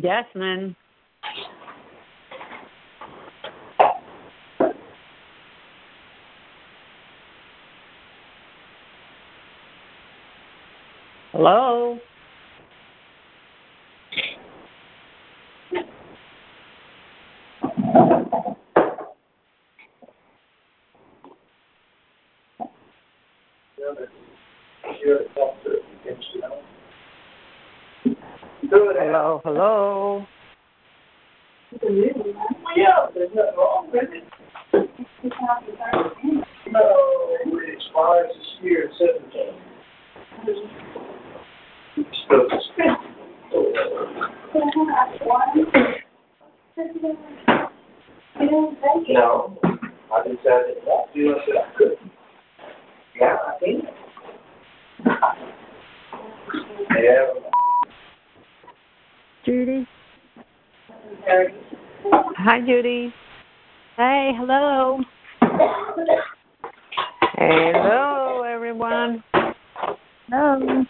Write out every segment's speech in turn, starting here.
Jasmine. Hello? Hello, hello. Yeah, there's nothing wrong with it. No, it expires this year at 17. No, I decided not to. I said I couldn't. Yeah, I can. Yeah. Judy? Hi, Judy. Hey, hello. Hello, everyone. Hello.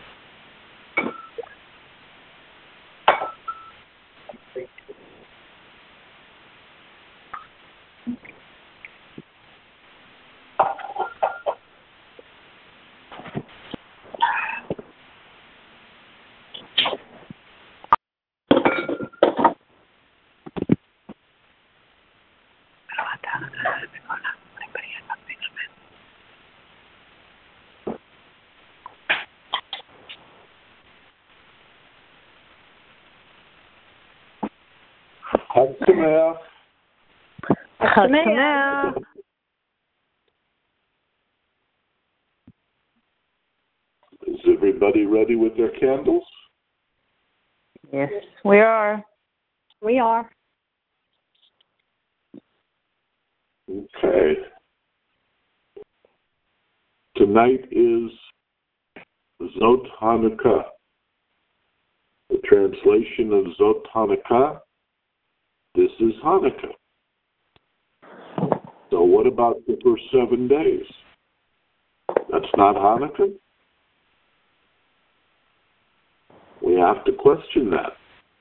Chag Sameach. Is everybody ready with their candles? Yes, we are. We are. Okay. Tonight is Zot Hanukkah. The translation of Zot Hanukkah, this is Hanukkah. So what about the first 7 days? That's not Hanukkah? We have to question that.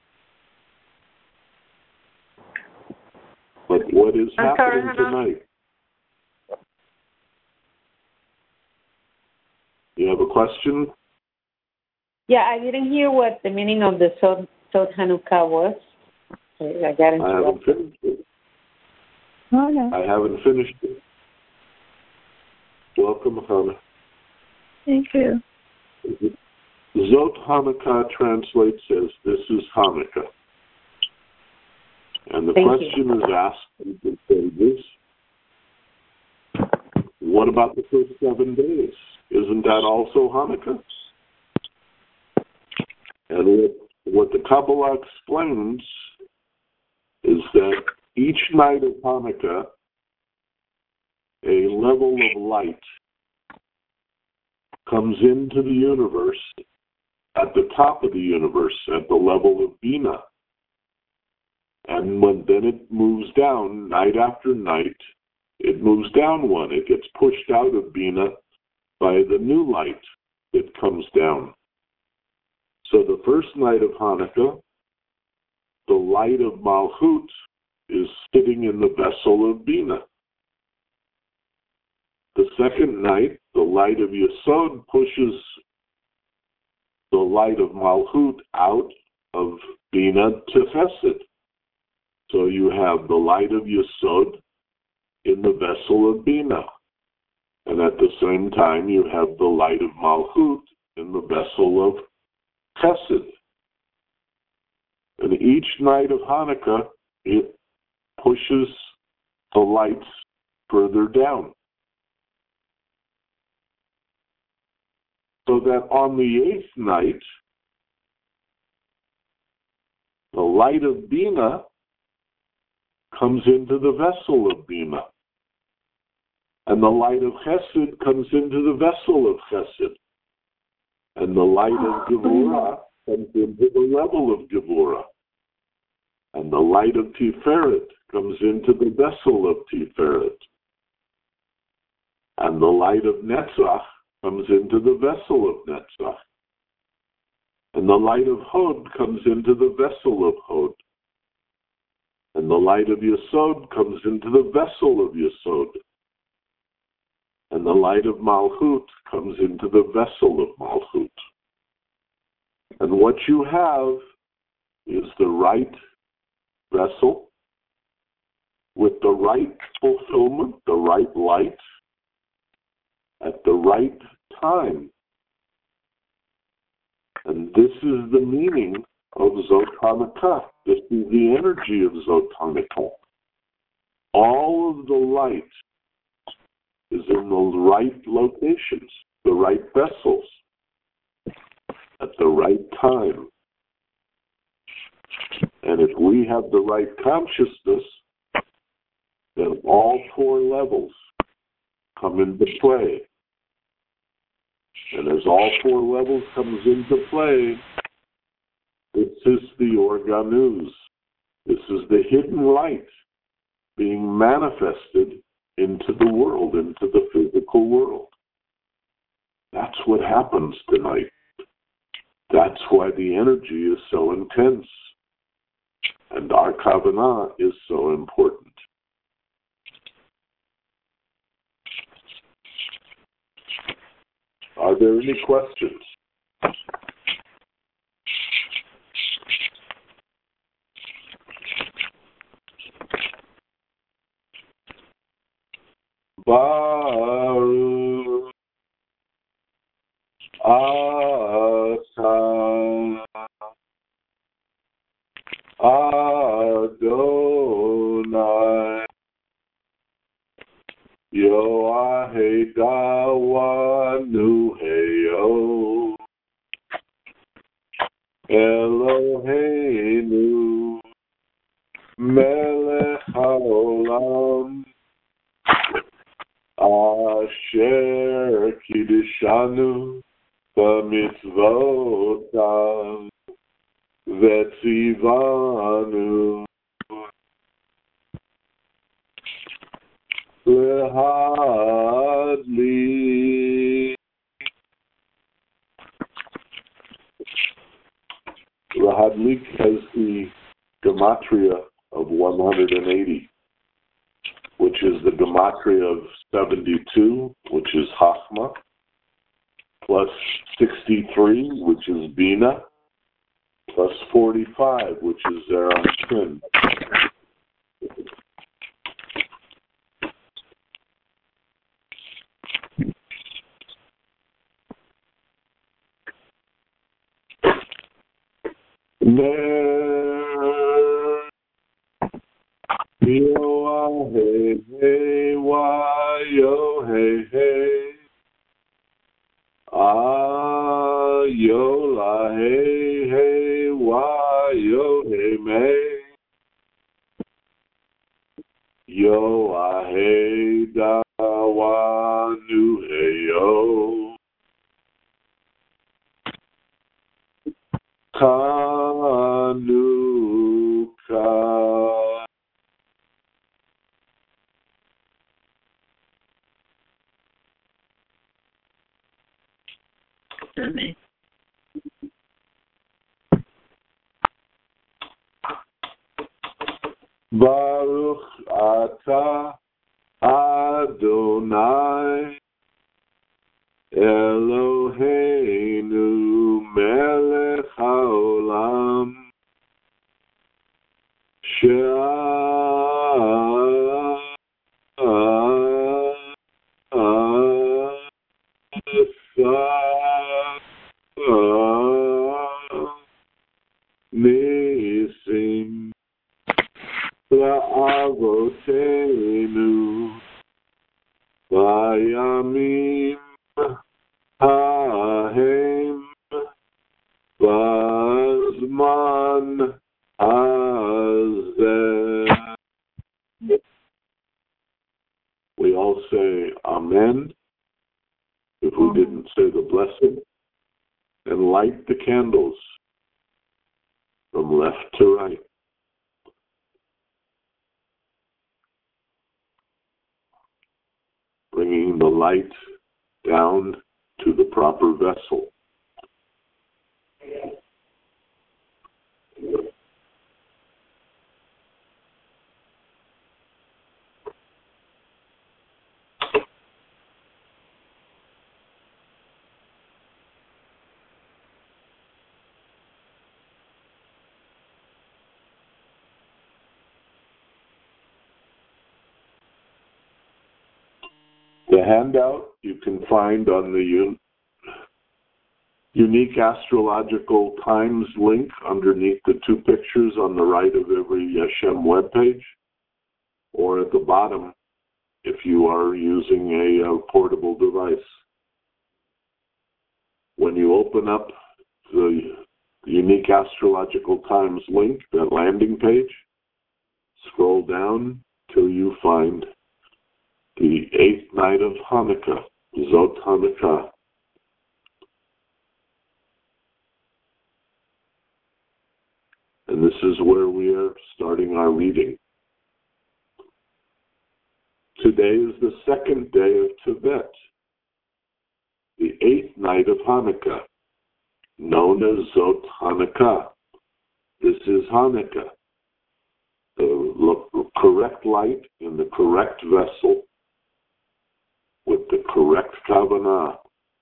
But what is happening tonight? You have a question? Yeah, I didn't hear what the meaning of the Sod Hanukkah was. I got into I haven't finished it. Oh, no. I haven't finished it. Welcome, Hannah. Thank you. Zot Hanukkah translates as this is Hanukkah. And the question is asked, you can say this. What about the first 7 days? Isn't that also Hanukkah? And what the Kabbalah explains is that each night of Hanukkah, a level of light comes into the universe at the top of the universe, at the level of Bina. And then it moves down night after night. It moves down one. It gets pushed out of Bina by the new light that comes down. So the first night of Hanukkah, the light of Malchut is sitting in the vessel of Bina. The second night, the light of Yesod pushes the light of Malchut out of Bina to Chesed. So you have the light of Yesod in the vessel of Bina. And at the same time, you have the light of Malchut in the vessel of Chesed. And each night of Hanukkah, it pushes the lights further down. So that on the 8th night, the light of Bina comes into the vessel of Bina. And the light of Chesed comes into the vessel of Chesed. And the light of Gevurah comes into the level of Gevurah. And the light of Tiferet comes into the vessel of Tiferet. And the light of Netzach comes into the vessel of Netzach. And the light of Hod comes into the vessel of Hod. And the light of Yesod comes into the vessel of Yesod. And the light of Malchut comes into the vessel of Malchut. And what you have is the right vessel with the right fulfillment, the right light, at the right time. And this is the meaning of Zot HaNakah. This is the energy of Zot HaNakah. All of the light is in the right locations, the right vessels, at the right time. And if we have the right consciousness, then all four levels come into play. And as all four levels comes into play, this is the organuz. This is the hidden light being manifested into the world, into the physical world. That's what happens tonight. That's why the energy is so intense. And our Kavanah is so important. Are there any questions? Baruch atah Adonai Yoahei dawanu heyo Eloheinu melech haolam Asher kiddushanu b'mitzvotav v'tzivanu Lehadlik. Lehadlik has the gematria of 180, which is the gematria of 72, which is Chachma, plus 63, which is Bina, plus 45, which is Zeranpin. Yo hey wa yo hey hey yo la hey hey wa yo hey may yo hey da wa nu hey yo Kanuka. Amen. Baruch atah Adonai Eloheinu melech haolam Nisim La'avotenu Vayamim Hahem Vazman Hazeh. We all say Amen if we didn't say the blessing, and light the candles from left to right. Bringing the light down to the proper vessel. The handout you can find on the Unique Astrological Times link underneath the two pictures on the right of every Yeshem webpage, or at the bottom if you are using a portable device. When you open up the Unique Astrological Times link, that landing page, scroll down till you find the 8th night of Hanukkah, Zot Hanukkah. And this is where we are starting our reading. Today is the second day of Tevet, the 8th night of Hanukkah, known as Zot Hanukkah. This is Hanukkah, the correct light in the correct vessel with the correct kavanah,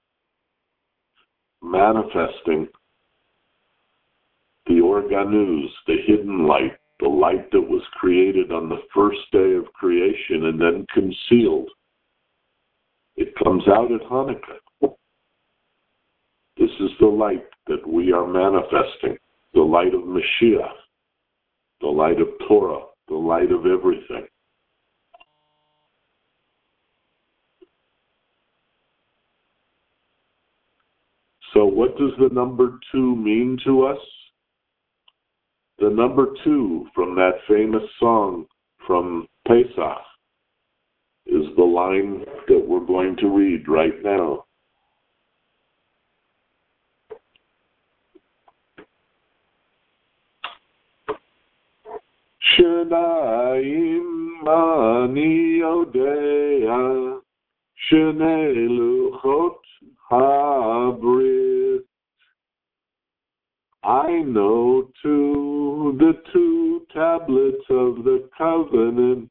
manifesting the organuz, the hidden light, the light that was created on the first day of creation and then concealed. It comes out at Hanukkah. This is the light that we are manifesting, the light of Mashiach, the light of Torah, the light of everything. So what does the number 2 mean to us? The number 2 from that famous song from Pesach is the line that we're going to read right now. Shenayim ani yodea, shenei luchot habrit. I know too the 2 tablets of the covenant.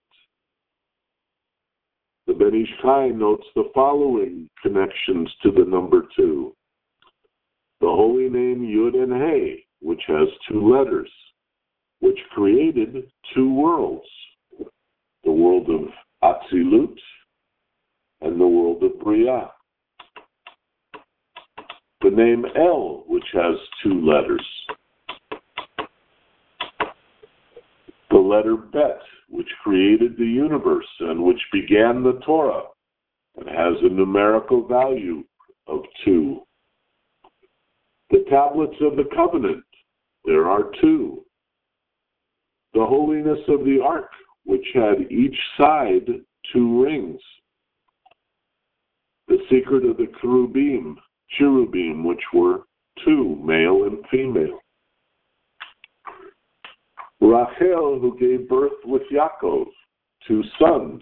The Ben Ish Chai notes the following connections to the number 2. The holy name Yud and Hey, which has 2 letters, which created 2 worlds, the world of Atzilut and the world of Bria. The name El, which has 2 letters. The letter Bet, which created the universe and which began the Torah and has a numerical value of 2. The tablets of the covenant, there are 2. The holiness of the ark, which had each side 2 rings. The secret of the cherubim, which were 2, male and female. Rachel, who gave birth with Yaakov, 2 sons,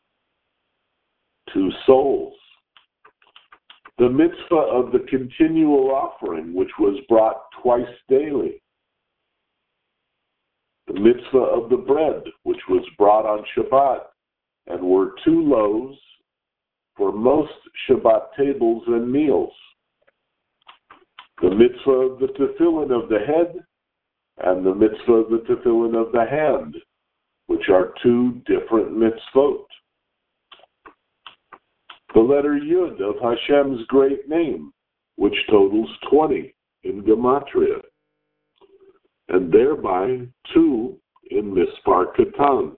2 souls. The mitzvah of the continual offering, which was brought twice daily. The mitzvah of the bread, which was brought on Shabbat, and were 2 loaves for most Shabbat tables and meals. The mitzvah of the tefillin of the head and the mitzvah of the tefillin of the hand, which are 2 different mitzvot. The letter Yud of Hashem's great name, which totals 20 in Gematria, and thereby 2 in Mispar Katan.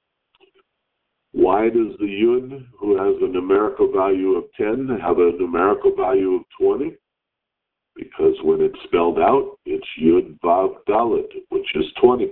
Why does the Yud, who has a numerical value of 10, have a numerical value of 20? Because when it's spelled out, it's Yud Vav Dalet, which is 20.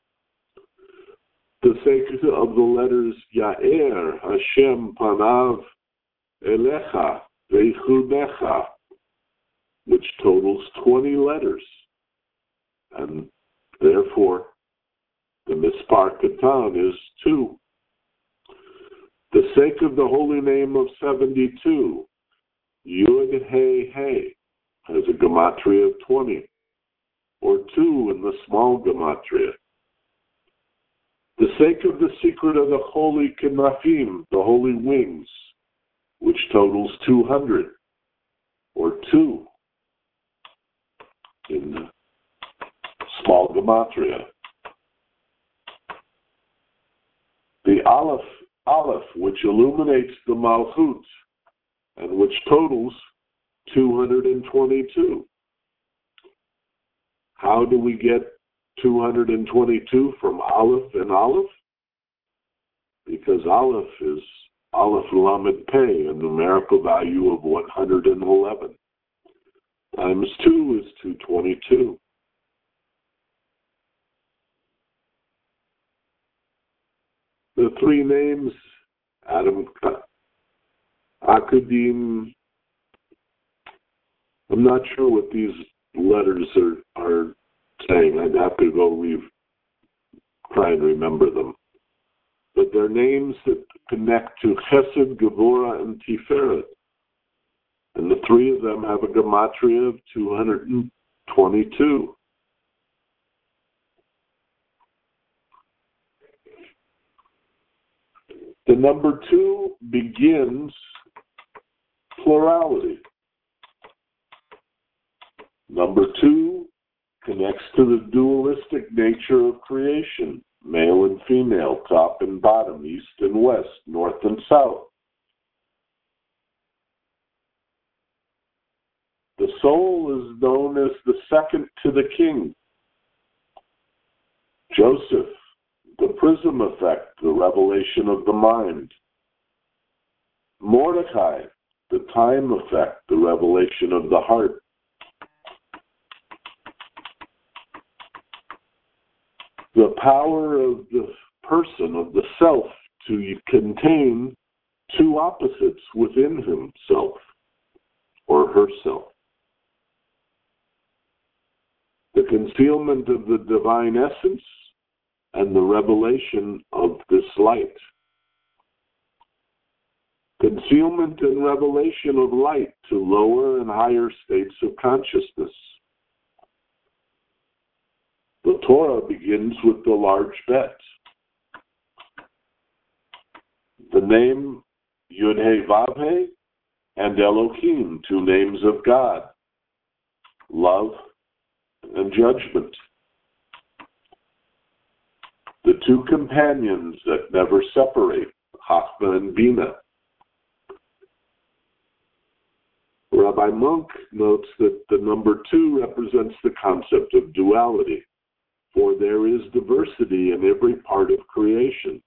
The sake of the letters Ya'er, Hashem Panav, Elecha, Veichudecha, which totals 20 letters. And therefore, the Mispar Katan is 2. The sake of the holy name of 72, Yud Hey Hey, has a gematria of 20, or 2 in the small gematria. The sake of the secret of the holy kenafim, the holy wings, which totals 200, or 2 in the small gematria. The Aleph Aleph, which illuminates the Malchut, and which totals 222. How do we get 222 from Aleph and Aleph? Because Aleph is Aleph Lamed Pei, a numerical value of 111. Times 2 is 222. The three names, Adam Akadim, I'm not sure what these letters are saying. I'd have to go try and remember them. But they're names that connect to Chesed, Gevurah, and Tiferet. And the three of them have a gematria of 222. The number 2 begins plurality. Number 2 connects to the dualistic nature of creation, male and female, top and bottom, east and west, north and south. The soul is known as the second to the king. Joseph, the prism effect, the revelation of the mind. Mordecai, the time effect, the revelation of the heart. The power of the person, of the self, to contain two opposites within himself or herself. The concealment of the divine essence and the revelation of this light. Concealment and revelation of light to lower and higher states of consciousness. The Torah begins with the large bet. The name Yud-Heh-Vav-Heh and Elohim, two names of God, love and judgment. The two companions that never separate, Chachma and Bina. Rabbi Monk notes that the number 2 represents the concept of duality, for there is diversity in every part of creation.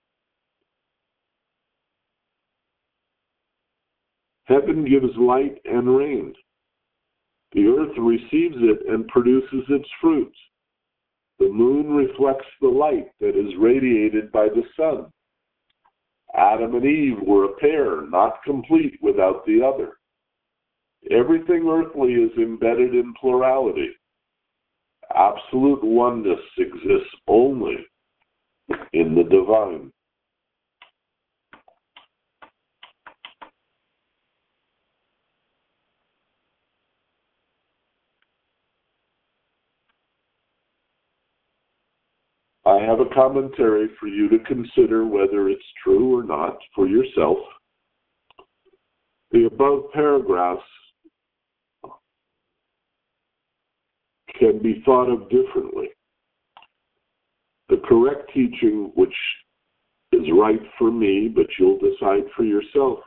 Heaven gives light and rain. The earth receives it and produces its fruit. The moon reflects the light that is radiated by the sun. Adam and Eve were a pair, not complete without the other. Everything earthly is embedded in plurality. Absolute oneness exists only in the divine. I have a commentary for you to consider whether it's true or not for yourself. The above paragraphs can be thought of differently. The correct teaching, which is right for me, but you'll decide for yourself,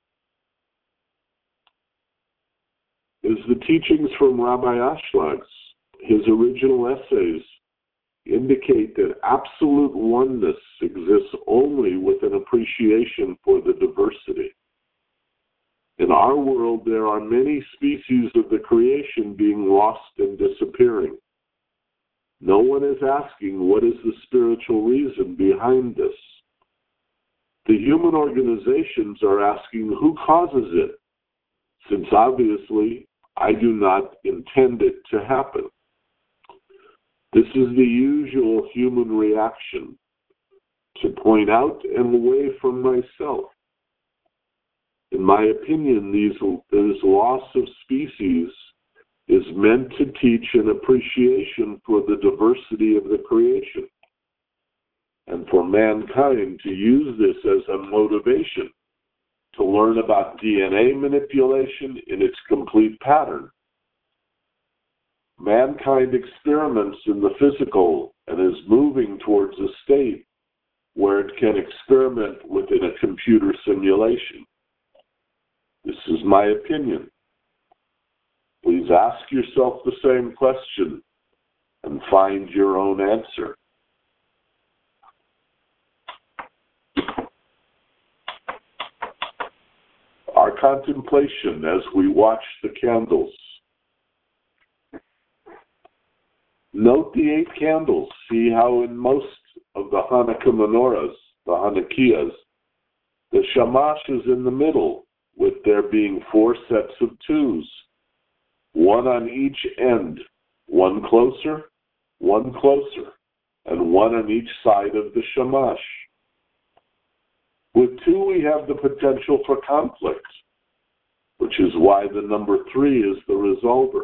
is the teachings from Rabbi Ashlag. His original essays indicate that absolute oneness exists only with an appreciation for the diversity. In our world, there are many species of the creation being lost and disappearing. No one is asking what is the spiritual reason behind this. The human organizations are asking who causes it, since obviously I do not intend it to happen. This is the usual human reaction, to point out and away from myself. In my opinion, this loss of species is meant to teach an appreciation for the diversity of the creation, and for mankind to use this as a motivation to learn about DNA manipulation in its complete pattern. Mankind experiments in the physical and is moving towards a state where it can experiment within a computer simulation. This is my opinion. Please ask yourself the same question and find your own answer. Our contemplation as we watch the candles. Note the 8 candles. See how in most of the Hanukkah menorahs, the Hanukkahs, the shamash is in the middle, with there being 4 sets of 2s, one on each end, one closer, and one on each side of the shamash. With 2, we have the potential for conflict, which is why the number 3 is the resolver.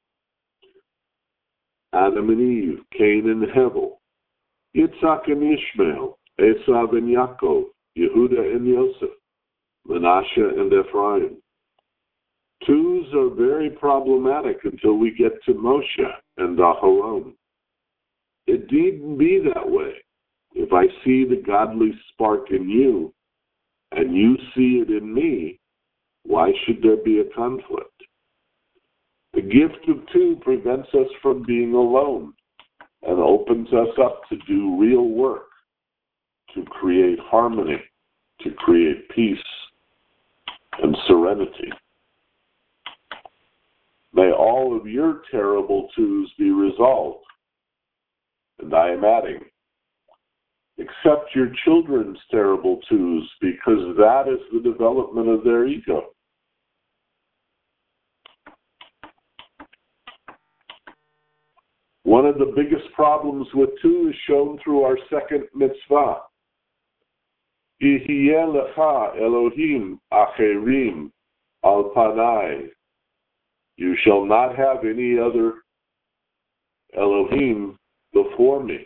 Adam and Eve, Cain and Hevel, Yitzhak and Ishmael, Esav and Yaakov, Yehuda and Yosef, Manasseh and Ephraim. 2s are very problematic until we get to Moshe and Aharon. It needn't be that way. If I see the godly spark in you, and you see it in me, why should there be a conflict? The gift of 2 prevents us from being alone and opens us up to do real work, to create harmony, to create peace and serenity. May all of your terrible 2s be resolved. And I am adding, accept your children's terrible 2s, because that is the development of their ego. One of the biggest problems with 2 is shown through our second mitzvah. Yihiyeh lecha Elohim acherim al panai. You shall not have any other Elohim before me.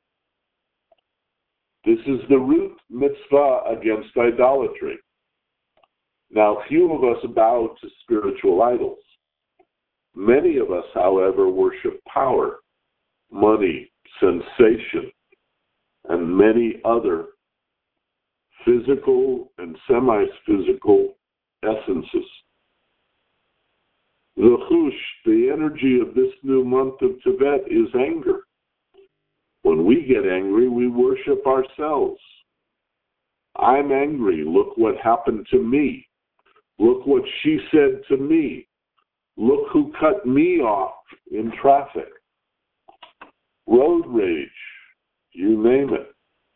This is the root mitzvah against idolatry. Now, few of us bow to spiritual idols. Many of us, however, worship power, money, sensation, and many other physical and semi-physical essences. The chush, the energy of this new month of Tevet, is anger. When we get angry, we worship ourselves. I'm angry. Look what happened to me. Look what she said to me. Look who cut me off in traffic. Road rage, you name it.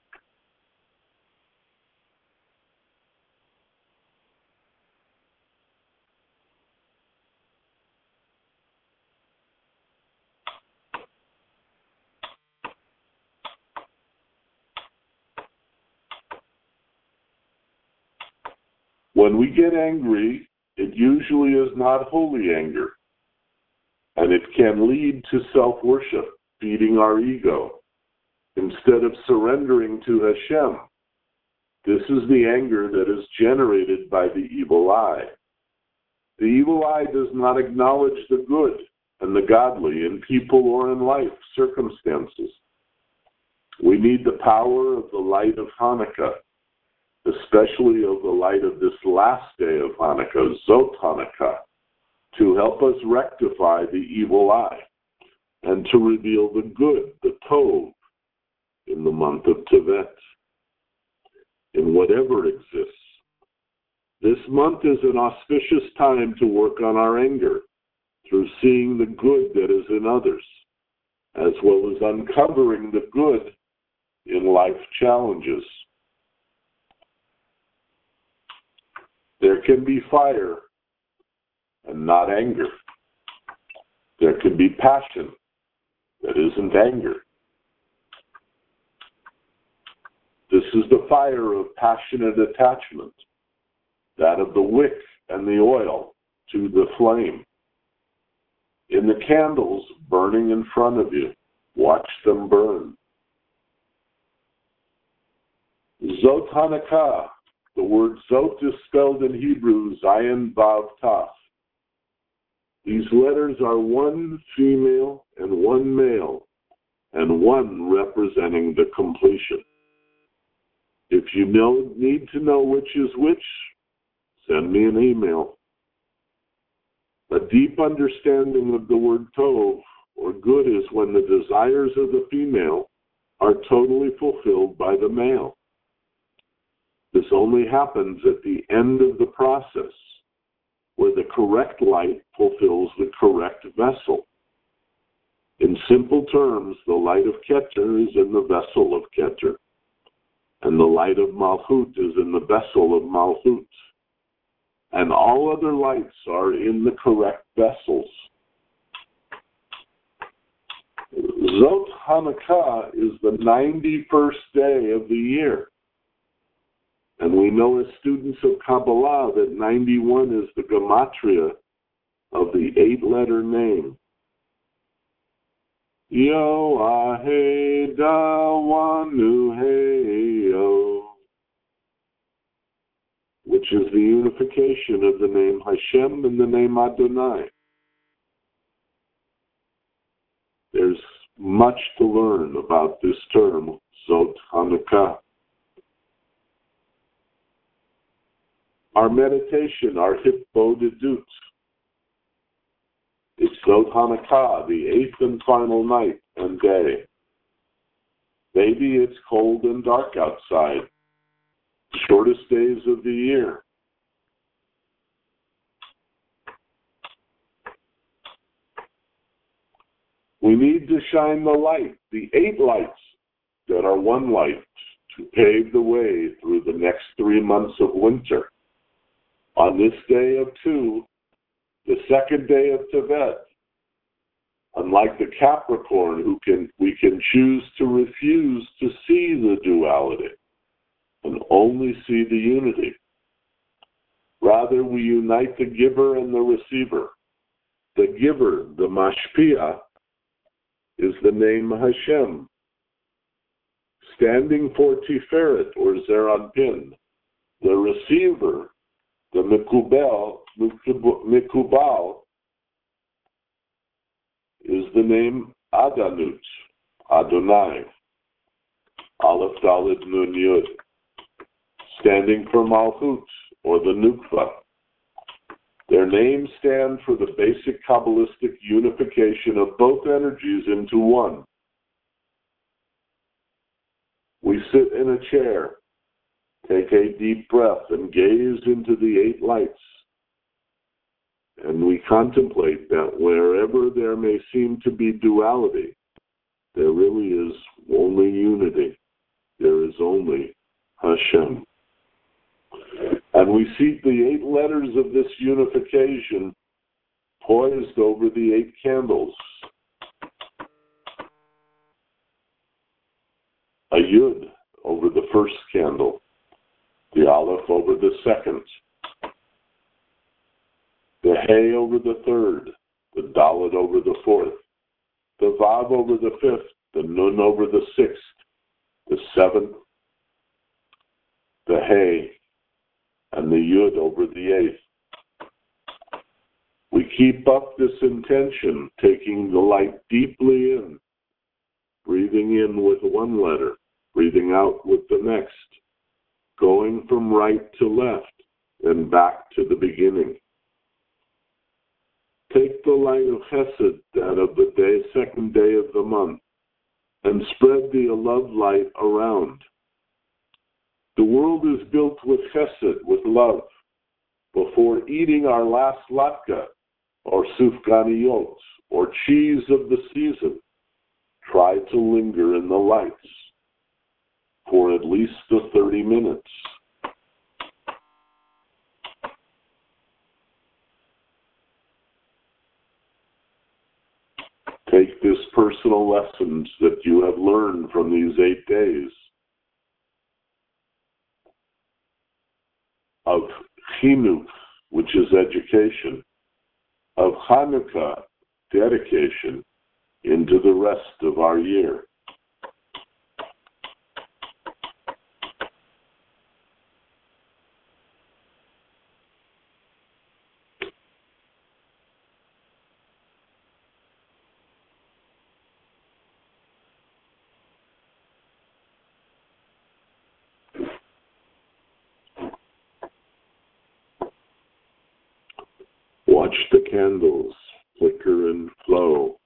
When we get angry, it usually is not holy anger, and it can lead to self-worship, feeding our ego, instead of surrendering to Hashem. This is the anger that is generated by the evil eye. The evil eye does not acknowledge the good and the godly in people or in life circumstances. We need the power of the light of Hanukkah, especially of the light of this last day of Hanukkah, Zot Hanukkah, to help us rectify the evil eye and to reveal the good, the Tov, in the month of Tevet, in whatever exists. This month is an auspicious time to work on our anger through seeing the good that is in others, as well as uncovering the good in life challenges. There can be fire and not anger. There can be passion that isn't anger. This is the fire of passionate attachment, that of the wick and the oil to the flame. In the candles burning in front of you, watch them burn. Zot Hanukkah. The word Zot is spelled in Hebrew, Zayin Vav Taf. These letters are one female and one male, and one representing the completion. If you need to know which is which, send me an email. A deep understanding of the word tov, or good, is when the desires of the female are totally fulfilled by the male. This only happens at the end of the process, where the correct light fulfills the correct vessel. In simple terms, the light of Keter is in the vessel of Keter, and the light of Malchut is in the vessel of Malchut. And all other lights are in the correct vessels. Zot Hanukkah is the 91st day of the year. And we know as students of Kabbalah that 91 is the gematria of the 8-letter name. Yo-ah-hey-da-wa-nu-hey-yo, which is the unification of the name Hashem and the name Adonai. There's much to learn about this term, Zot Hanukkah. Our meditation, our Hitbodedut, it's Zot Hanukkah, the 8th and final night and day. Maybe it's cold and dark outside, the shortest days of the year. We need to shine the light, the 8 lights that are one light, to pave the way through the next 3 months of winter. On this day of 2, the second day of Tevet, unlike the Capricorn, we can choose to refuse to see the duality and only see the unity. Rather, we unite the giver and the receiver. The giver, the Mashpia, is the name Hashem, standing for Tiferet or Zeranpin. The receiver, the Mikubal, is the name Adanut, Adonai, Aleph Daled Nun Yud, standing for Malchut or the Nukva. Their names stand for the basic Kabbalistic unification of both energies into one. We sit in a chair, take a deep breath, and gaze into the 8 lights. And we contemplate that wherever there may seem to be duality, there really is only unity. There is only Hashem. And we see the 8 letters of this unification poised over the 8 candles. A Yud over the first candle, the Aleph over the second, the Hey over the third, the Dalet over the fourth, the Vav over the fifth, the Nun over the sixth, the seventh, the Hey, and the Yud over the 8th. We keep up this intention, taking the light deeply in, breathing in with one letter, breathing out with the next, going from right to left and back to the beginning. Take the light of Chesed, that of the second day of the month, and spread the love light around. The world is built with Chesed, with love. Before eating our last latke, or sufganiyot, or cheese of the season, try to linger in the lights for at least the 30 minutes. Take this personal lessons that you have learned from these 8 days of Chinuch, which is education, of Hanukkah, dedication, into the rest of our year. Watch the candles flicker and flow.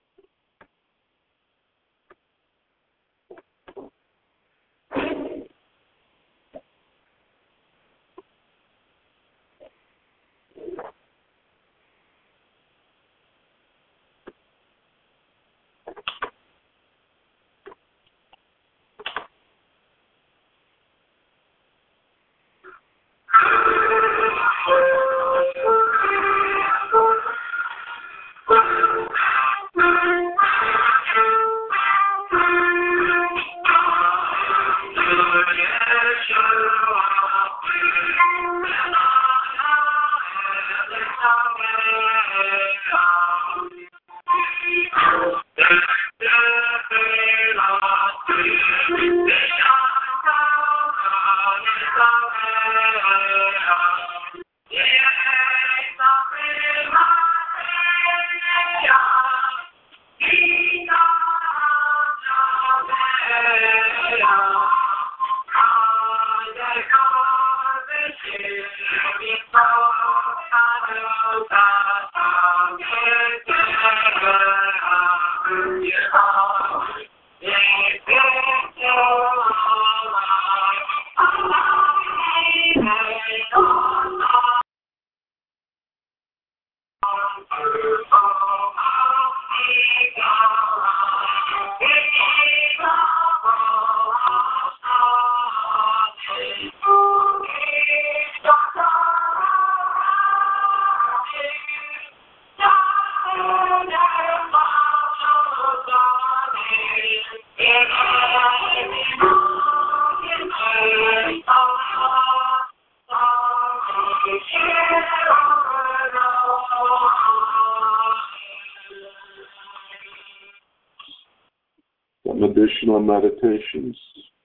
Some additional meditations.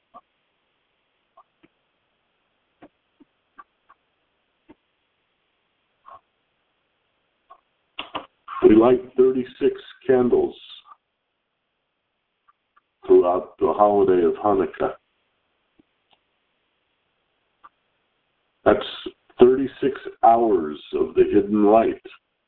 We light 36 candles throughout the holiday of Hanukkah. That's 36 hours of the hidden light.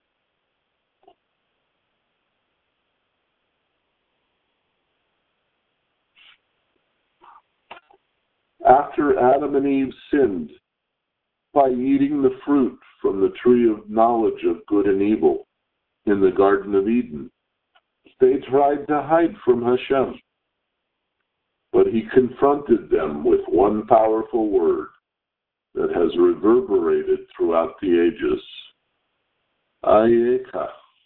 After Adam and Eve sinned by eating the fruit from the tree of knowledge of good and evil in the Garden of Eden, they tried to hide from Hashem. But he confronted them with one powerful word that has reverberated throughout the ages. Ayeka.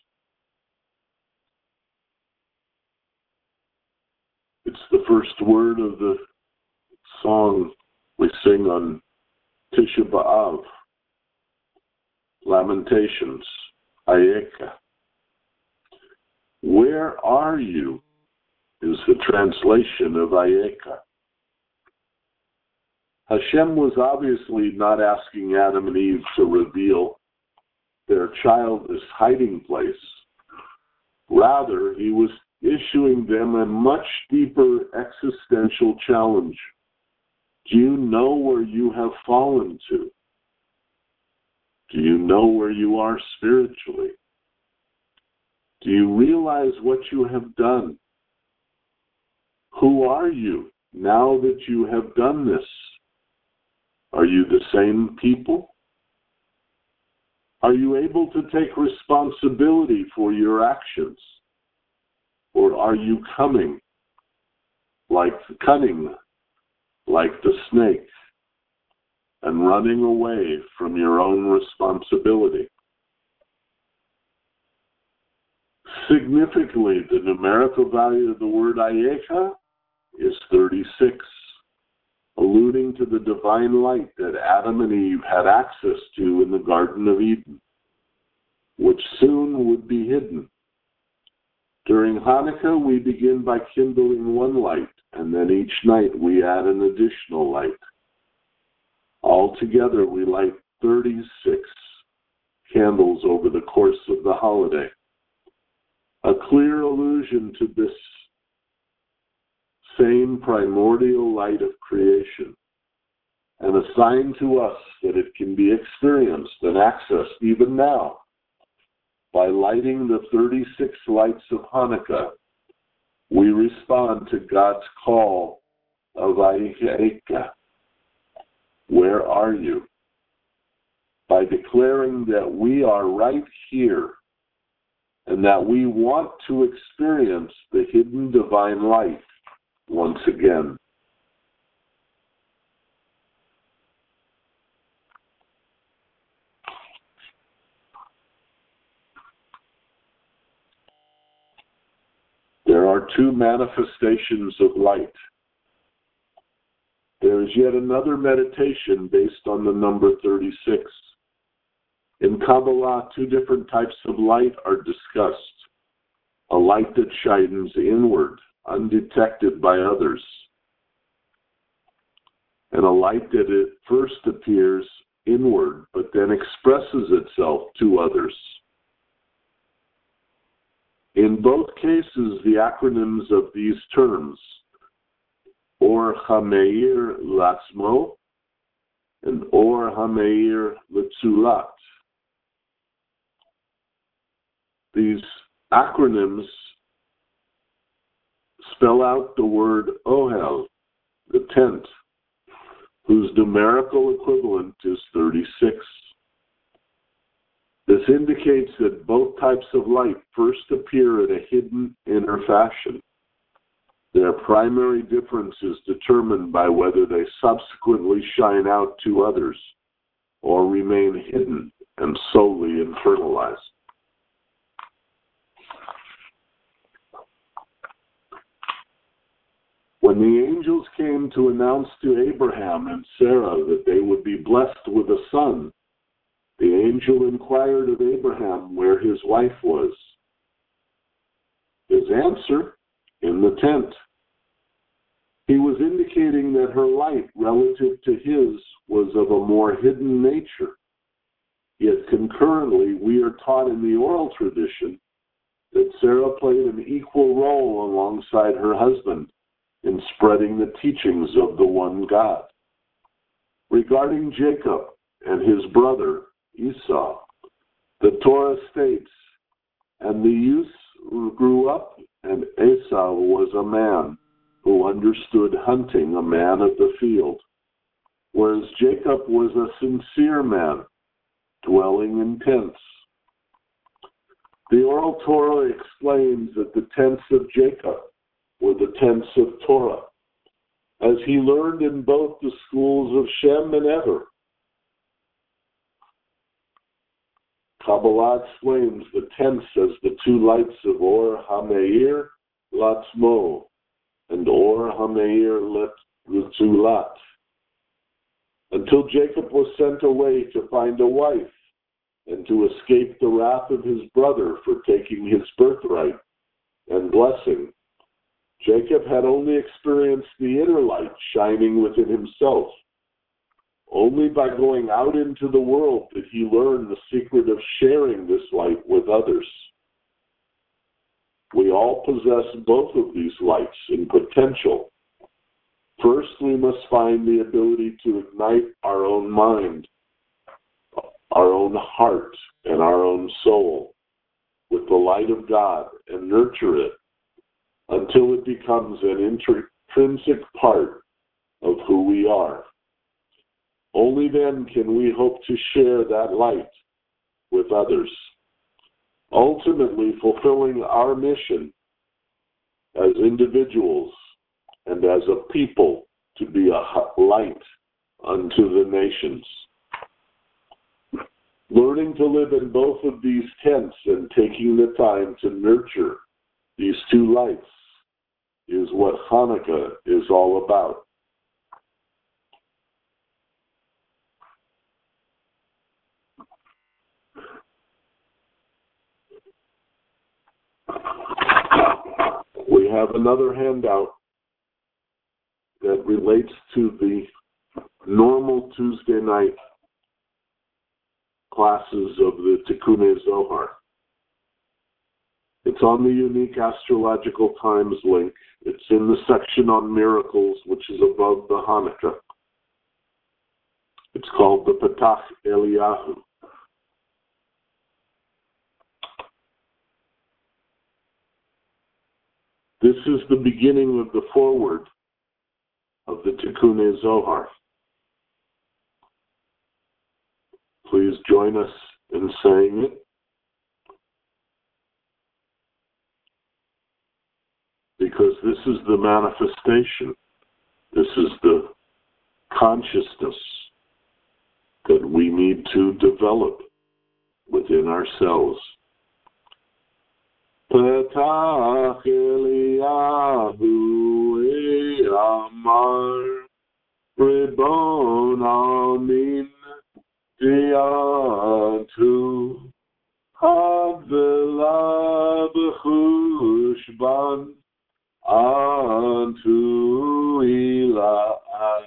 It's the first word of the song we sing on Tisha B'Av, Lamentations, Ayeka. Where are you is the translation of Ayeka. Hashem was obviously not asking Adam and Eve to reveal their childless hiding place. Rather, he was issuing them a much deeper existential challenge. Do you know where you have fallen to? Do you know where you are spiritually? Do you realize what you have done? Who are you now that you have done this? Are you the same people? Are you able to take responsibility for your actions? Or are you cunning like the snake and running away from your own responsibility? Significantly, the numerical value of the word Ayeka is 36, alluding to the divine light that Adam and Eve had access to in the Garden of Eden, which soon would be hidden. During Hanukkah, we begin by kindling one light, and then each night we add an additional light. Altogether, we light 36 candles over the course of the holiday. A clear allusion to this same primordial light of creation, and a sign to us that it can be experienced and accessed even now By lighting the 36 lights of Hanukkah, we respond to God's call of Vayikra. Where are you? By declaring that we are right here and that we want to experience the hidden divine light once again. There are two manifestations of light. There is yet another meditation based on the number 36. In Kabbalah, two different types of light are discussed. A light that shines inward, undetected by others, and a light that at first appears inward, but then expresses itself to others. In both cases, the acronyms of these terms, Or HaMeir Latzmo and Or HaMeir L'Tzulat. These acronyms spell out the word Ohel, the tent, whose numerical equivalent is 36. This indicates that both types of light first appear in a hidden inner fashion. Their primary difference is determined by whether they subsequently shine out to others or remain hidden and solely internalized. When the angels came to announce to Abraham and Sarah that they would be blessed with a son, the angel inquired of Abraham where his wife was. His answer, in the tent. He was indicating that her light relative to his was of a more hidden nature. Yet concurrently, we are taught in the oral tradition that Sarah played an equal role alongside her husband in spreading the teachings of the one God. Regarding Jacob and his brother Esau, the Torah states, and the youth grew up, and Esau was a man who understood hunting, a man of the field, whereas Jacob was a sincere man, dwelling in tents. The oral Torah explains that the tents of Jacob were the tents of Torah, as he learned in both the schools of Shem and Eber. Kabbalah explains the tents as the two lights of Or HaMeir Latzmo and Or HaMeir L'Tzulat, until Jacob was sent away to find a wife and to escape the wrath of his brother for taking his birthright and blessing. Jacob had only experienced the inner light shining within himself. Only by going out into the world did he learn the secret of sharing this light with others. We all possess both of these lights in potential. First, we must find the ability to ignite our own mind, our own heart, and our own soul with the light of God and nurture it until it becomes an intrinsic part of who we are. Only then can we hope to share that light with others, ultimately fulfilling our mission as individuals and as a people to be a light unto the nations. Learning to live in both of these tents and taking the time to nurture these two lights is what Hanukkah is all about. We have another handout that relates to the normal Tuesday night classes of the Tikkunei Zohar. It's on the Unique Astrological Times link. It's in the section on miracles, which is above the Hanukkah. It's called the Patach Eliyahu. This is the beginning of the foreword of the Tikkunei Zohar. Please join us in saying it, because this is the manifestation. This is the consciousness that we need to develop within ourselves. Petach Eliyahu Amar Ribon Amin Diatu Havela B'chushban Antu Ila'at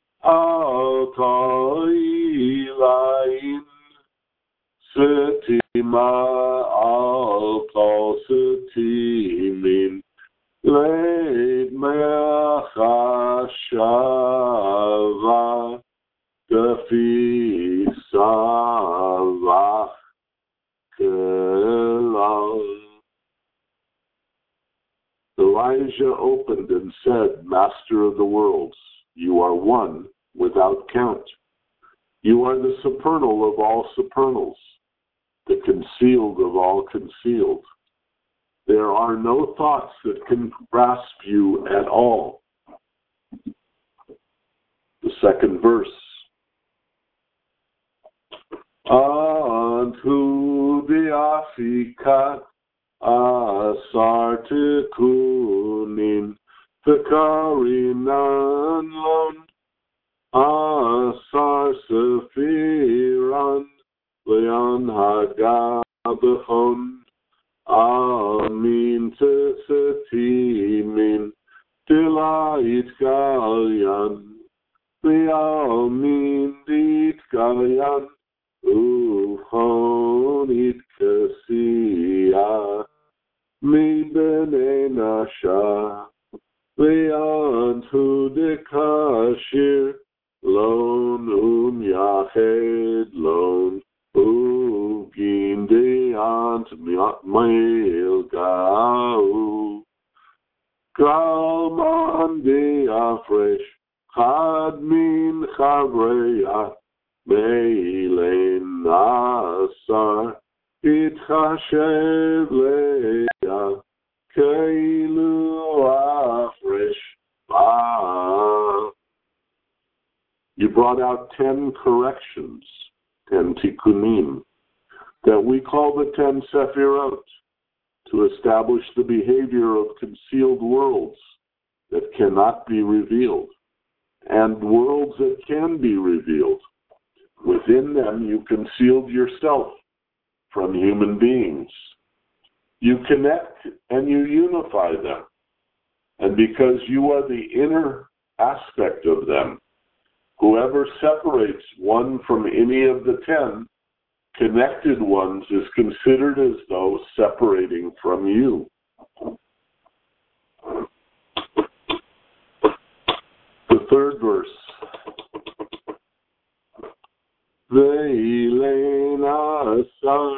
Al-Ta'ilain Setima Al-Kal Setimin Leit Mechashava Defi Savach Kelal. Elijah opened and said, Master of the worlds, you are one without count. You are the supernal of all supernals, the concealed of all concealed. There are no thoughts that can grasp you at all. The second verse. Antu diafikat asar tikunin tekarinan lon asar sefiran leon hagabahon amin tesetimin dilait galyan liamin dit galyan uchon itkasiya mi b'nei nasha liantu dekashir lon yahed lon ugin deant milgau kalman deafresh chad min chavreya meilen asar itchashev leya keilu afresh ba. You brought out 10 corrections, 10 tikkunim, that we call the 10 Sefirot, to establish the behavior of concealed worlds that cannot be revealed, and worlds that can be revealed. Within them, you concealed yourself from human beings. You connect and you unify them. And because you are the inner aspect of them, whoever separates one from any of the 10 connected ones is considered as though separating from you. The third verse. Ve'ilein asar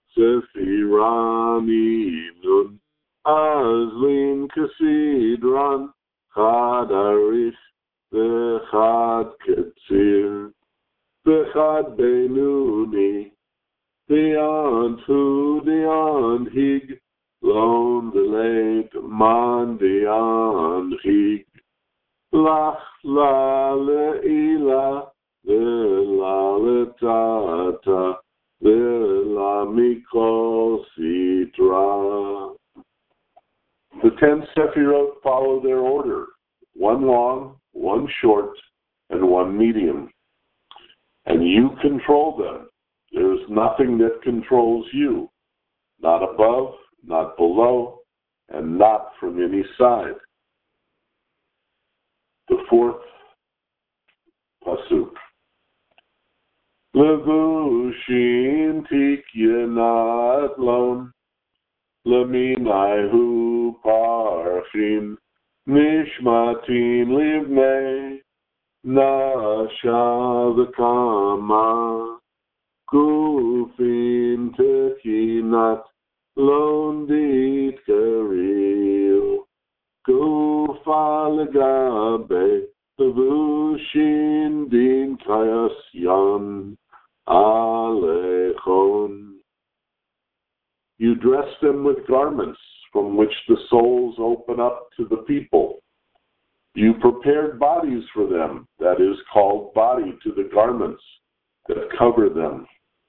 sefiranimnun azlin kasidran chad arich v'chad ketzir v'chad benuni diantu dianhig lon v'leit man dianhig lach la le'ila v'la letata v'la mikol sitra. The 10 Sefirot follow their order, one long, one short, and one medium. And you control them. There is nothing that controls you, not above, not below, and not from any side. The fourth pasuk. Levushin tikyanat lon leminahu parchim nishmatin livnei nasha v'kama kufin tekinat lon dit karil Falagabe, Vushin Din Kayasyan Alechon. You dress them with garments from which the souls open up to the people. You prepared bodies for them, that is called body to the garments that cover them.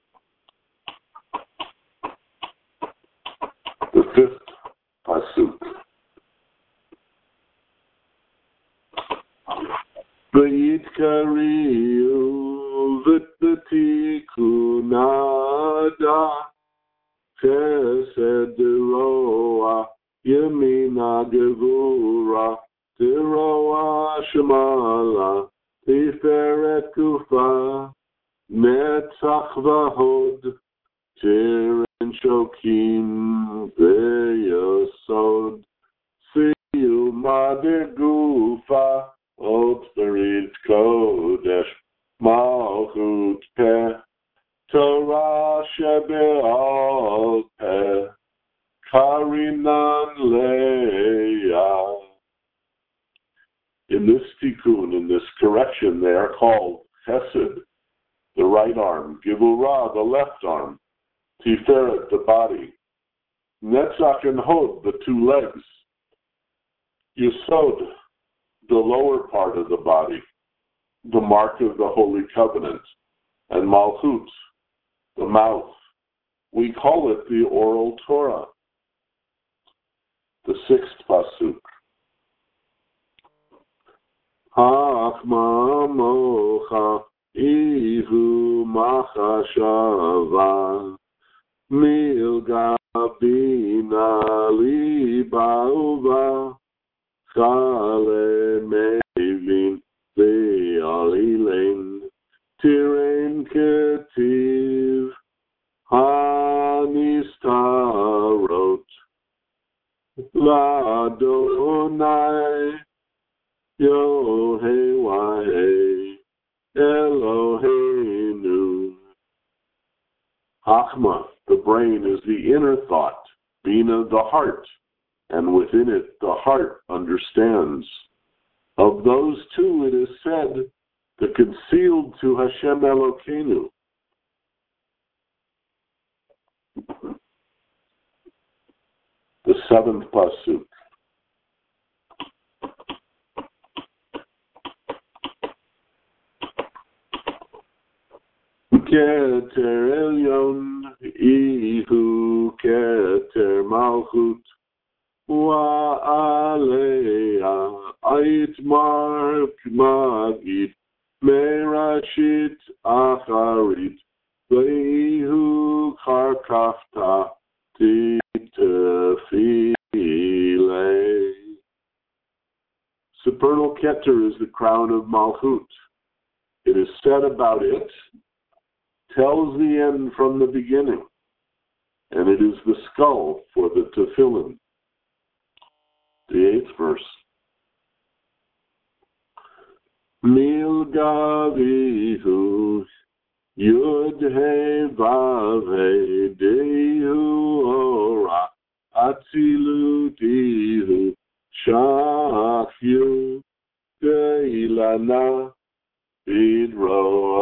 The fifth pasuk. V'yitkariu v'tatikunada chesed roa yemina gevura tiroa shemala tiferet kufa netzach v'hod tiren shokim v'yosod siyuma degufa ot berit kodesh malchut peh Torah shebe'al peh karinan leah. In this tikkun, in this correction, they are called chesed, the right arm, gevurah, the left arm, tiferet, the body, netzach and hod, the two legs, yesod, the lower part of the body, the mark of the Holy Covenant, and malchut, the mouth. We call it the oral Torah. The sixth pasuk. Hachma mocha ihu machashava milga bina liba uva chale mevin ve'alilein tirein ketiv hanistarot Ladonai Yohei Eloheinu. Chachma, the brain, is the inner thought, Bina, the heart, and within it the heart understands. Of those two it is said, the concealed to Hashem Elokeinu. The seventh pasuk. Keter elyon ihu keter malchut wa alea ait mark magid merashit acharit veihu karkafta titefile. Supernal Keter is the crown of Malchut. It is said about it, tells the end from the beginning, and it is the skull for the tefillin. The eighth verse. Milgavihu Yud He Vav He Dehu Ora Atzilutihu Shachyu Deilana Vidro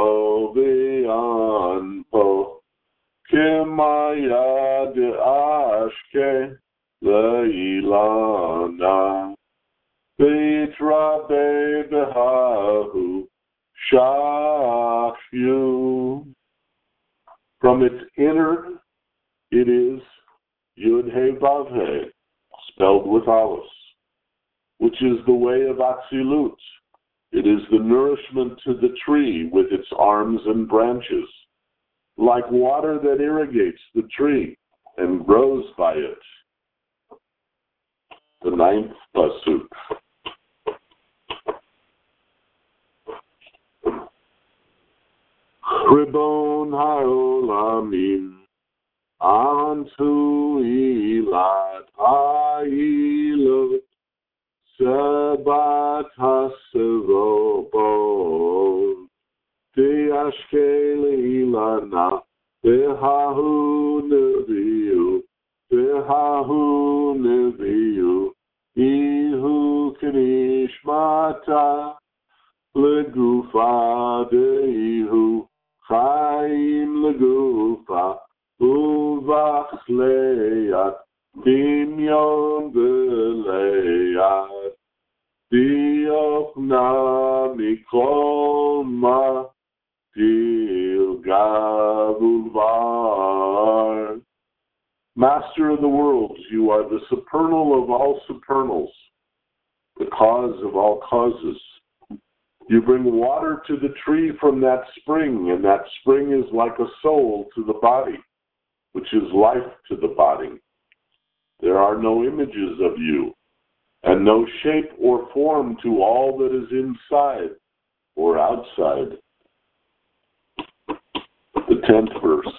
Vianpo Kemaya de Ashke Leilana Vitra Bebehahu Shachyu. From its inner, it is Yud He Vav He, spelled with Aleph, which is the way of Atzilut. It is the nourishment to the tree with its arms and branches, like water that irrigates the tree and grows by it. The ninth pasuk. Ribon ha'olamim antu ilat ha'ilot Sebat hasevobot Tiashke leilana Behahu neviu Ihu ונשמתה לגופה דהיהו חיים לגופה ובכליית דמיון וליד דיוקנה מכל מה תלגב ולבר. Master of the worlds, you are the supernal of all supernals, the cause of all causes. You bring water to the tree from that spring, and that spring is like a soul to the body, which is life to the body. There are no images of you, and no shape or form to all that is inside or outside. The 10th verse.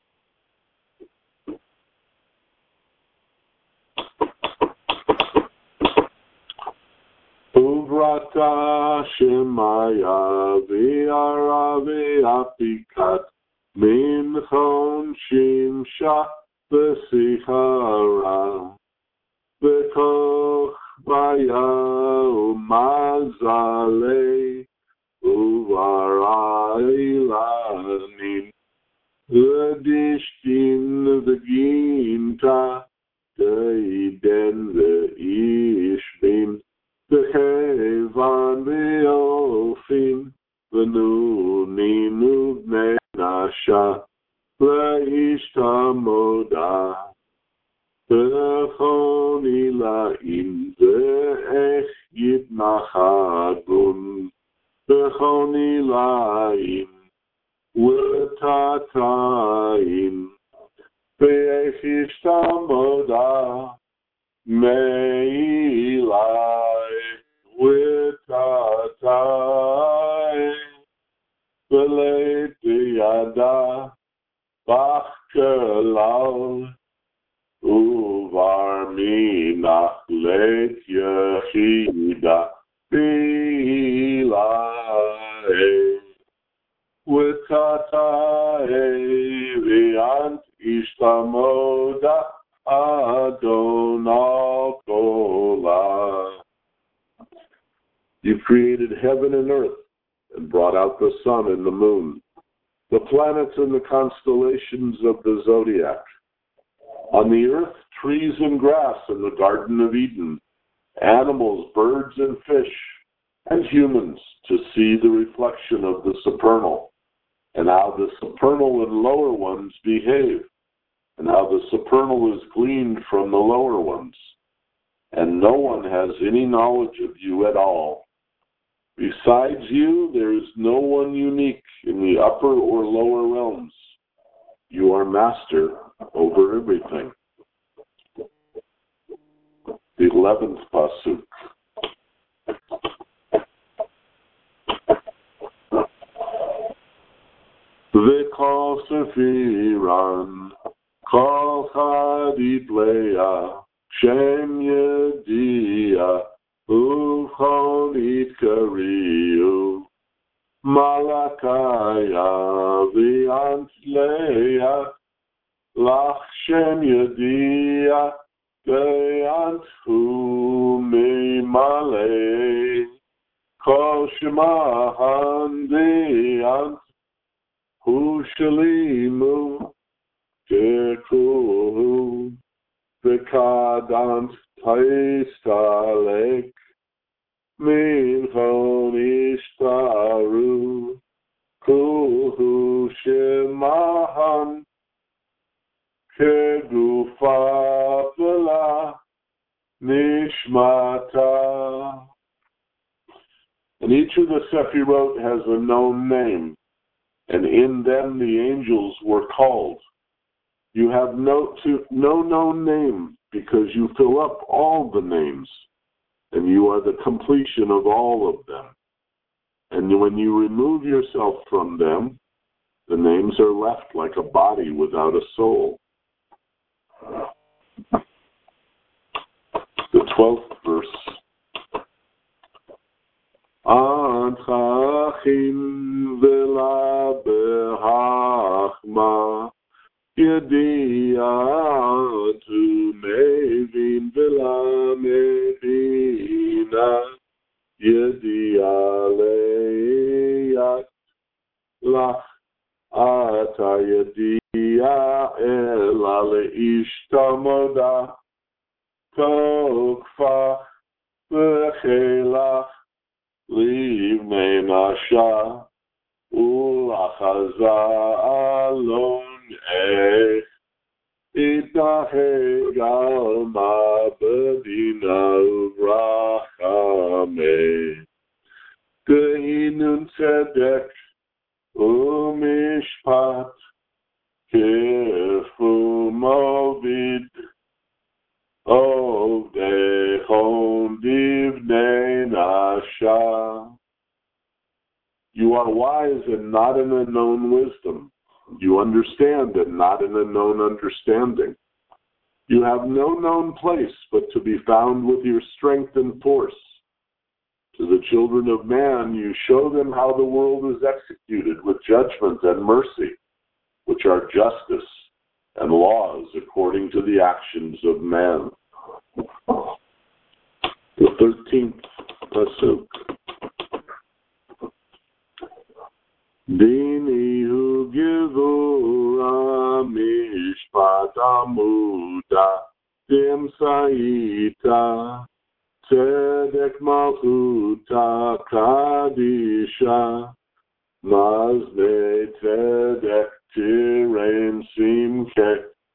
Uvrata Shemaya Viara Viapikat Minchon Shimsha Vesihara Vekoch Baya Umazale Uvarailanin Vedishtin Veginta Deiden Veishbin Vehevan Veofim Venunin Uvne Nasha Veishtamoda Vechoni Laim Veech Yitnachadun Vechoni Laim Vetataim Veech Yishtamoda Meilai Vitatai Veleti Yada Bachkelal Uvar Minach Let Yechida Bilai Vitatai Viant Ishtamoda Adonakola. You created heaven and earth and brought out the sun and the moon, the planets and the constellations of the zodiac. On the earth, trees and grass in the Garden of Eden, animals, birds and fish, and humans to see the reflection of the supernal, and how the supernal and lower ones behave, and how the supernal is gleaned from the lower ones, and no one has any knowledge of you at all. Besides you, there is no one unique in the upper or lower realms. You are master over everything. The 11th pasuk. V'kol sefiran Kol Chadit Leah, Shem Yediah, Uvchon Itkariu, Malakaya V'ant Leah, Lach Shem Yediah, Ve'ant Hu Mimale, Kol Shemahan Ve'ant Hu Shalimu, Kekuhu V'kadant Taistalek Minchon Ishtaru Kuhu Shemaham Kegufa V'la Nishmata. And each of the Sephirot has a known name, and in them the angels were called. You have no known name because you fill up all the names, and you are the completion of all of them. And when you remove yourself from them, the names are left like a body without a soul. The 12th verse. Anchachim vela behachma Yediatu mevin vela mevina ידיעה ליד לך, אתה ידיעה אלא לאיש תמודה, תוקפך וחילך לבני נשה, ולחזה אלון איך, יתנהג על מה בדינה ורחמי, דהינון צדק ומשפט, כפו מוביד, עובדיכם לבני נשה. You are wise and not in a known wisdom. You understand and not in a known understanding. You have no known place but to be found with your strength and force. To the children of man you show them how the world is executed with judgment and mercy, which are justice and laws according to the actions of man. The 13th Pasuk. Dinihu givura mishpat amuda dimsaita tzedek malchuta kadisha mazne tzedek tirein simke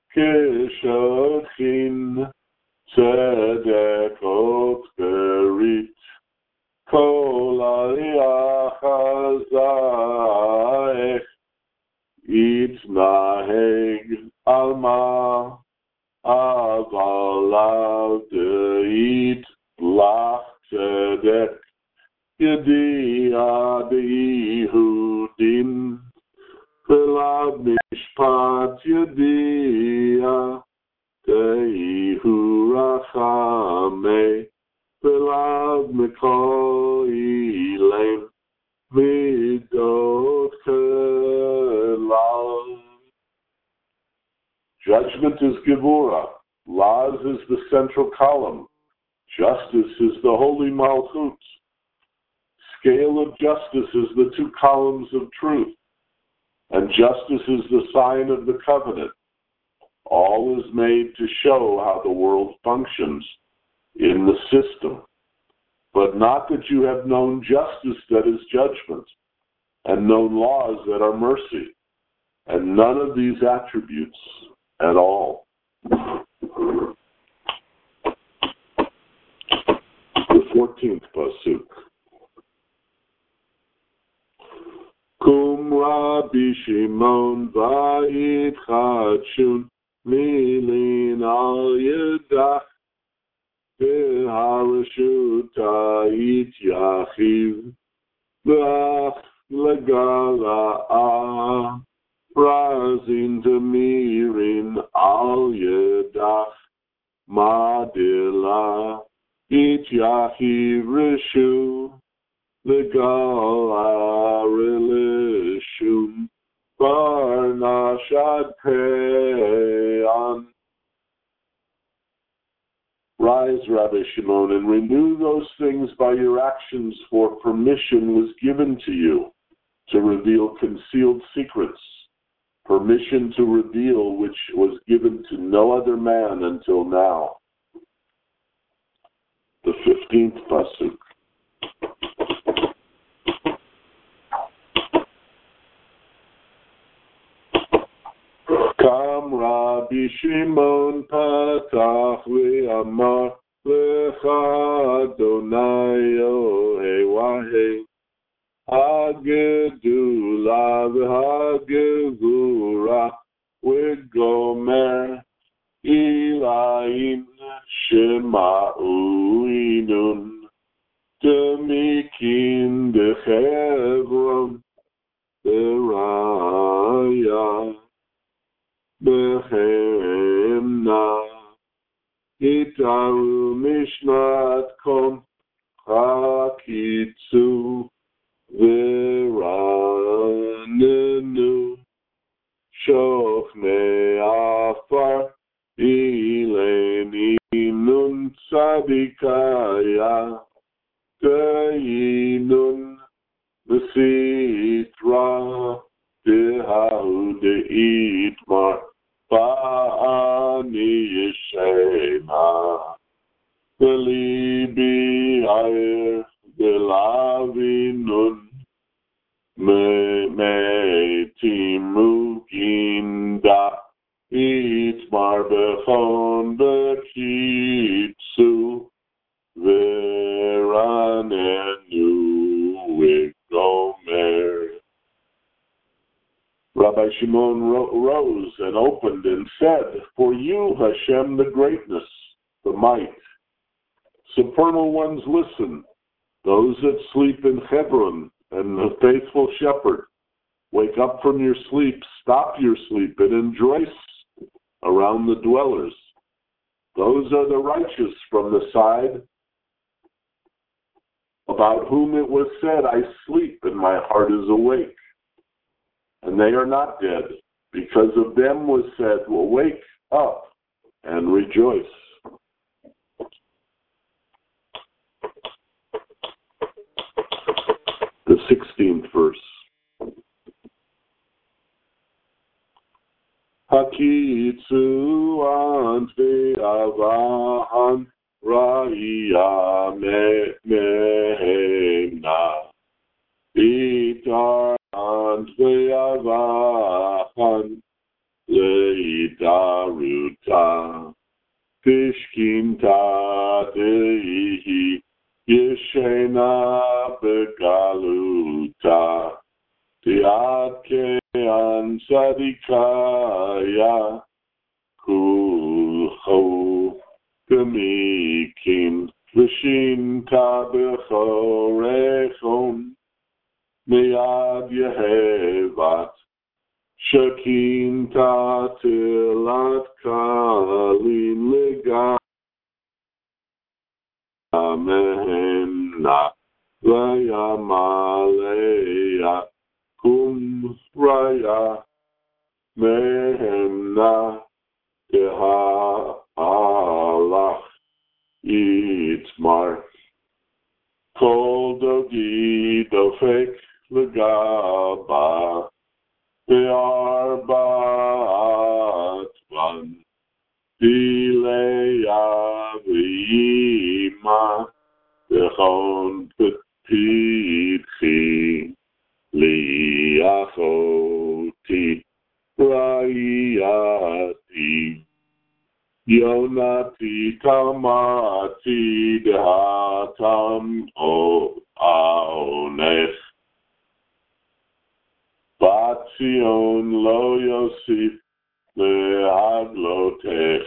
kishochin tzedek otkerit kol aliyah chazaech itnaheg alma avalav deit lach tzedek yediah deYehudin v'lav mishpat yediah deYehu rachamei v'lav mikol ilaim midot kelav. Judgment is Gevurah. Laws is the central column. Justice is the holy Malchut. Scale of justice is the two columns of truth. And justice is the sign of the covenant. All is made to show how the world functions in the system. But not that you have known justice that is judgment, and known laws that are mercy, and none of these attributes at all. The 14th Pasuk. Kum Rabbi Shimon vayitchadshun milin al yedach v'harashuta yityachiv v'ach legala'ah razin demirin al yedach madila yityachiv rishu legala'ah relishun barnashad pe'an. Rise, Rabbi Shimon, and renew those things by your actions, for permission was given to you to reveal concealed secrets, permission to reveal which was given to no other man until now. The 15th Pasuk. Kam Rabbi Shimon patach ve'amar lecha Adonai Yohei Wahei hagedula v'hagevura v'gomer ilayin shema'u inun demikin b'chevron b'raya Behemna Itaru Mishnat Kom Hakitsu Veranenu Shochme Afar Ileni Nun Sabikaya De'inun Mesitra De'ahu De'itmar Ba'ani Yeshena Belibi Ayer Belavinun Me Timuginda Itmar Bechon Bekitsu Veranenu Wigomer. Rabbi Shimon rose and opened and said, For you, Hashem, the greatness, the might. Supernal ones listen. Those that sleep in Hebron and the faithful shepherd. Wake up from your sleep, stop your sleep, and rejoice around the dwellers. Those are the righteous from the side about whom it was said, I sleep and my heart is awake. And they are not dead. Because of them was said, well, wake up and rejoice. The 16th verse. Hakitsu ante avahan raya mehena itar ante avahan leidaruta pishkinta deihi yeshena begaluta tiake Sadikaya Kulho Gamikin Vishinta Bechorechon Meyad Yehevat Shakinta Tilat Kalin Ligamehena Vayamaleya Kum Raya Mehemna Deha Allah Itmar Kol Dogi Dofek Legaba Be'arbat Van Dileya V'yima Bechon Petitchi Liachoti Rayati Yonati Tamati Dehatam O Aonech Batzion Lo Yosif Lehaglotech.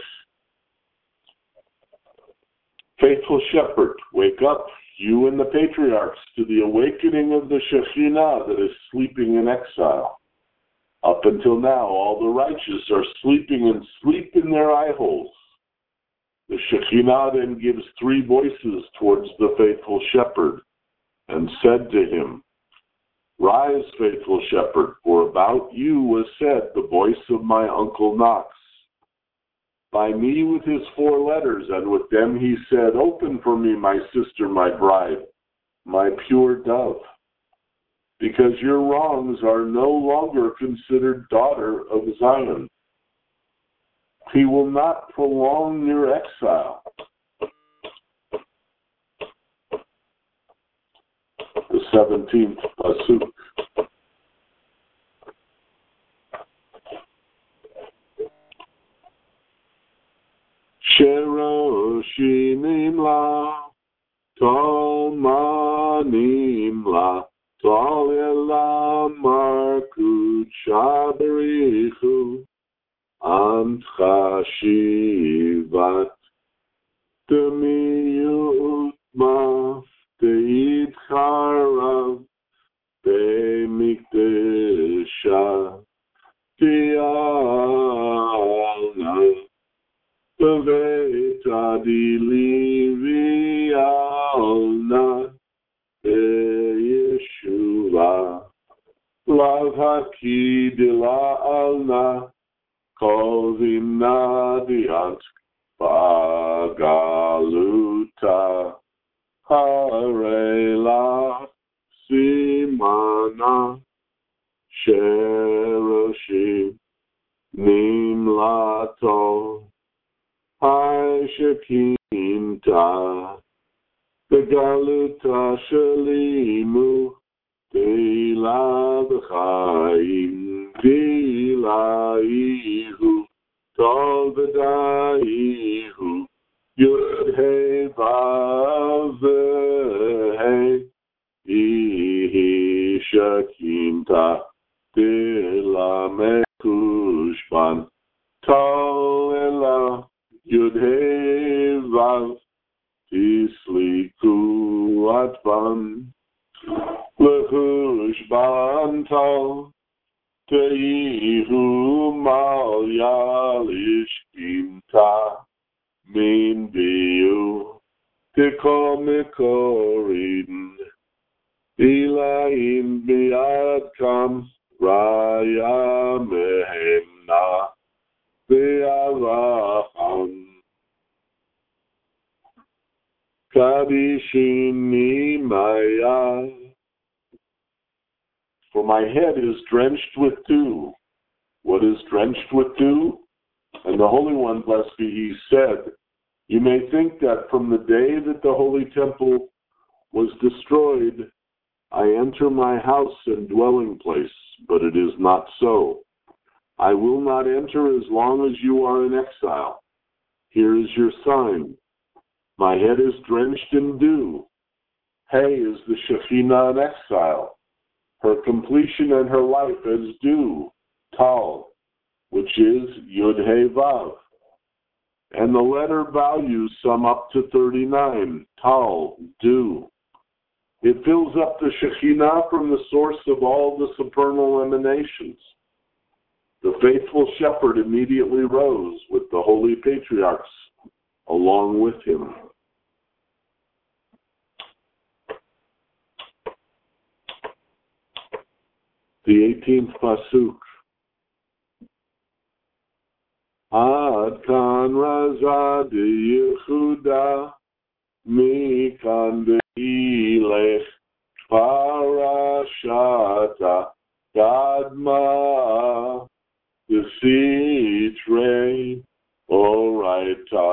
Faithful shepherd, wake up, you and the patriarchs, to the awakening of the Shekhinah that is sleeping in exile. Up until now, all the righteous are sleeping and sleep in their eye holes. The Shekhinah then gives three voices towards the faithful shepherd and said to him, Rise, faithful shepherd, for about you was said the voice of my uncle Knox. By me with his 4 letters, and with them he said, Open for me, my sister, my bride, my pure dove, because your wrongs are no longer considered daughter of Zion. He will not prolong your exile. The 17th Pasuk. Sheroshim la, Tomanim la, Tolela Markut Shabarichu, Antcha Shivat, Demiyut Maf, Deit Charav, Be'mikdesha, Tialna, Beveta Dilivialna, Yeshua, Lav Hakidila Alna, Kovimna Diant, Bagaluta, Harela Simana Sheroshim Nimlato Haishakinta Begaluta Shalimu Dela B'chaim Dilaihu Tol V'daihu Yud Hei Vav Hei Ihi Shakinta Dela Mekushban Tol Ela Yud Hei Vav Tisliku Atban Lehushban Tol Teihu Mal Yalishkinta Min Biu Tikomikorin Ilaim Biadkam Raya Mehemna Biaracham Kadishini Maya. For my head is drenched with dew. What is drenched with dew? And the Holy One, blessed be He, said, you may think that from the day that the Holy Temple was destroyed, I enter my house and dwelling place, but it is not so. I will not enter as long as you are in exile. Here is your sign. My head is drenched in dew. Hay is the Shekhinah in exile. Her completion and her life as dew, Tal, which is Yud Hey Vav. And the letter values sum up to 39, Tal, dew. It fills up the Shekhinah from the source of all the supernal emanations. The faithful shepherd immediately rose with the holy patriarchs along with him. The 18th Pasuk. Ad kan raza de Yehuda mikan de ilech parashata gadma the Sitre Oraita.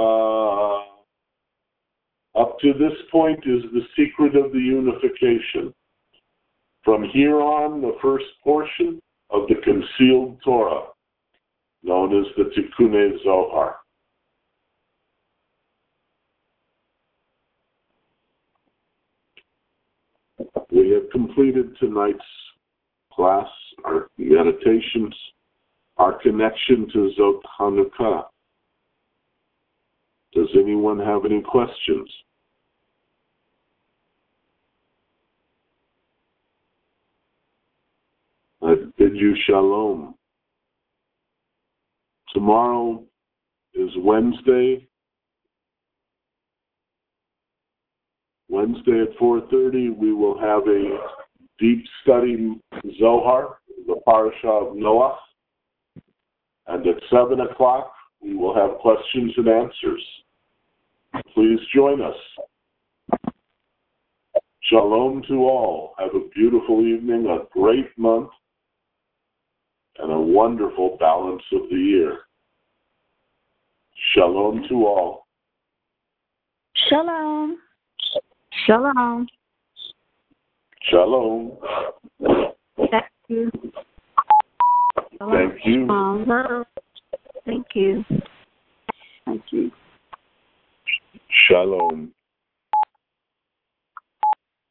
Up to this point is the secret of the unification. From here on, the first portion of the concealed Torah, known as the Tikkunei Zohar. We have completed tonight's class, our meditations, our connection to Zot Chanukah. Does anyone have any questions? I bid you shalom. Tomorrow is Wednesday. Wednesday at 4:30, we will have a deep study Zohar, the Parashah of Noach. And at 7 o'clock, we will have questions and answers. Please join us. Shalom to all. Have a beautiful evening, a great month, and a wonderful balance of the year. Shalom to all. Shalom. Shalom. Shalom. Thank you. Thank you. Thank you.